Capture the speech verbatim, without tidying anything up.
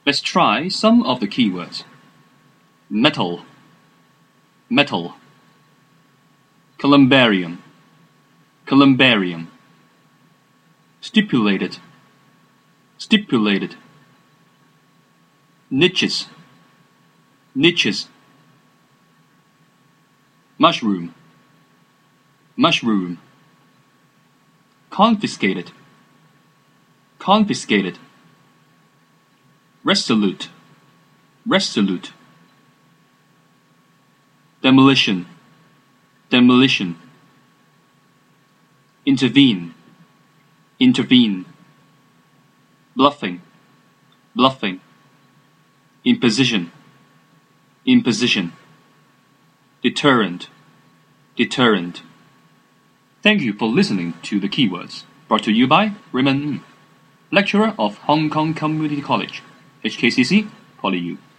Let's try some of the keywords. Metal, metal. Columbarium, columbarium. Stipulated, stipulated. Niches, niches. Mushroom, mushroom. Confiscated, confiscated. Resolute, resolute. Demolition, demolition. Intervene, intervene. Bluffing, bluffing. Imposition, imposition. Deterrent, deterrent. Thank you for listening to the keywords, brought to you by Raymond Ng, lecturer of Hong Kong Community College, H K C C, PolyU.